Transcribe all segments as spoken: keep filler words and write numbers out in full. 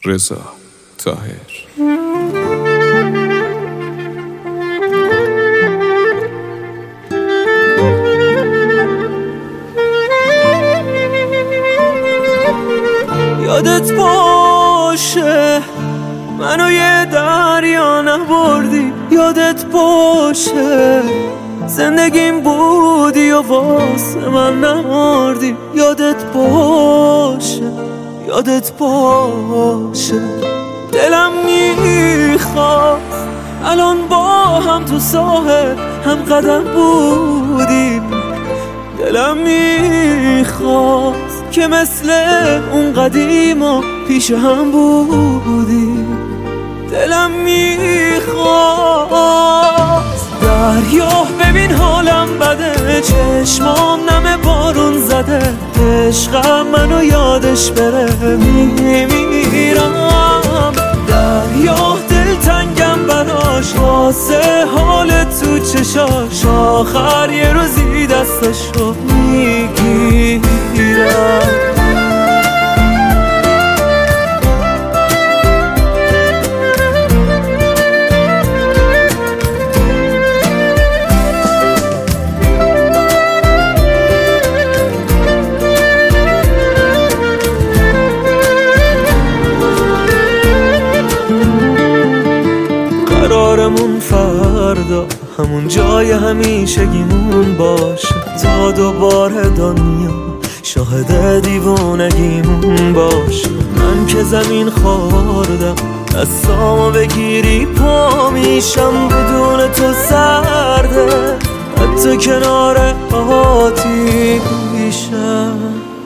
رضا طاهر. یادت باشه منو یه دریا نبردی، یادت باشه زندگیم بودی و واسه من نمردی، یادت باشه یادت باشه دلم میخواد الان با هم تو ساحل هم قدم بودیم، دلم میخواد که مثل اون قدیما پیش هم بودیم، دلم میخواد دریا ببین حالم بده، چشمام نم بارون زده، عشقم منو یادش بره میمیرم، دریا دلتنگم براش واسه حال تو چشاش، آخر یه روزی دستشو میگیرم. قرارمون فردا همون جای همیشگیمون باشه، تا دوباره دنیا شاهد دیوونگیمون باشه. من که زمین خوردم دستامو بگیری پا میشم، بدون تو سرده حتی کنار آتیشم.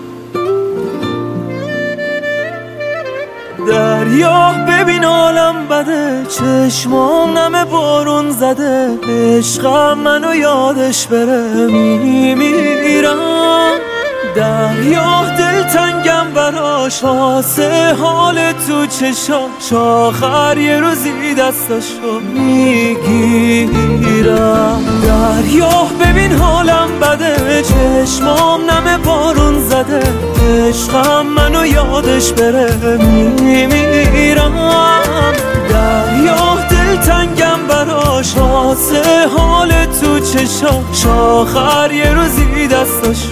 دریا ببین حالم بده، چشمام نم بارون زده، عشقم منو یادش بره میمیرم، دریا دلتنگم براش واسه حال تو چشاش، آخر یه روزی دستشو میگیرم. دریا ببین حالم بده، چشمام نم بارون زده، عشقم منو یادش بره میمیرم، دریا دلتنگم براش واسه حال تو چشاش، آخر یه روزی دستش